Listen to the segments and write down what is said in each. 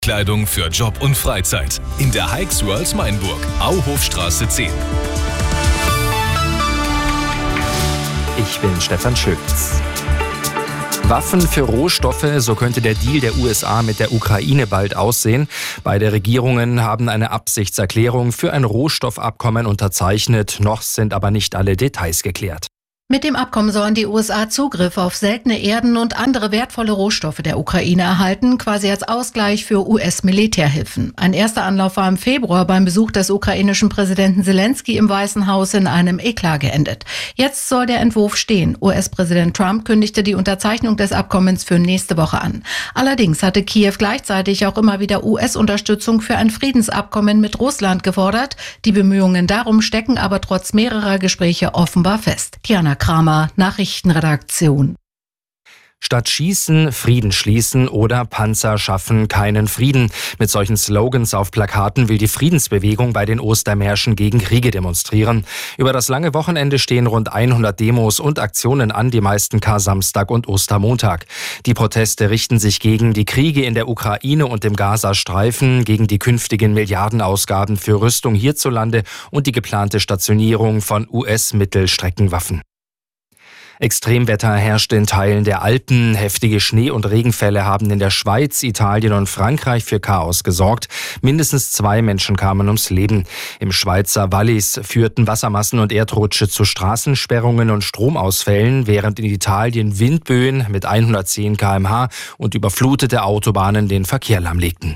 Kleidung für Job und Freizeit. In der Hikes World Mainburg, Auhofstraße 10. Ich bin Stefan Schütz. Waffen für Rohstoffe, so könnte der Deal der USA mit der Ukraine bald aussehen. Beide Regierungen haben eine Absichtserklärung für ein Rohstoffabkommen unterzeichnet. Noch sind aber nicht alle Details geklärt. Mit dem Abkommen sollen die USA Zugriff auf seltene Erden und andere wertvolle Rohstoffe der Ukraine erhalten, quasi als Ausgleich für US-Militärhilfen. Ein erster Anlauf war im Februar beim Besuch des ukrainischen Präsidenten Zelensky im Weißen Haus in einem Eklat geendet. Jetzt soll der Entwurf stehen. US-Präsident Trump kündigte die Unterzeichnung des Abkommens für nächste Woche an. Allerdings hatte Kiew gleichzeitig auch immer wieder US-Unterstützung für ein Friedensabkommen mit Russland gefordert. Die Bemühungen darum stecken aber trotz mehrerer Gespräche offenbar fest. Diana Kramer, Nachrichtenredaktion. Statt Schießen, Frieden schließen oder Panzer schaffen keinen Frieden. Mit solchen Slogans auf Plakaten will die Friedensbewegung bei den Ostermärschen gegen Kriege demonstrieren. Über das lange Wochenende stehen rund 100 Demos und Aktionen an, die meisten Kar-Samstag und Ostermontag. Die Proteste richten sich gegen die Kriege in der Ukraine und im Gazastreifen, gegen die künftigen Milliardenausgaben für Rüstung hierzulande und die geplante Stationierung von US-Mittelstreckenwaffen. Extremwetter herrscht in Teilen der Alpen. Heftige Schnee- und Regenfälle haben in der Schweiz, Italien und Frankreich für Chaos gesorgt. Mindestens 2 Menschen kamen ums Leben. Im Schweizer Wallis führten Wassermassen und Erdrutsche zu Straßensperrungen und Stromausfällen, während in Italien Windböen mit 110 km/h und überflutete Autobahnen den Verkehr lahmlegten.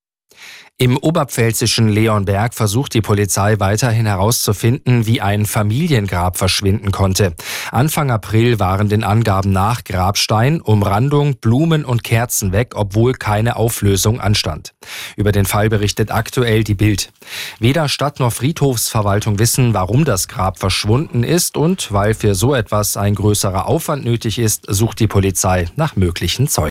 Im oberpfälzischen Leonberg versucht die Polizei weiterhin herauszufinden, wie ein Familiengrab verschwinden konnte. Anfang April waren den Angaben nach Grabstein, Umrandung, Blumen und Kerzen weg, obwohl keine Auflösung anstand. Über den Fall berichtet aktuell die Bild. Weder Stadt- noch Friedhofsverwaltung wissen, warum das Grab verschwunden ist, und weil für so etwas ein größerer Aufwand nötig ist, sucht die Polizei nach möglichen Zeugen.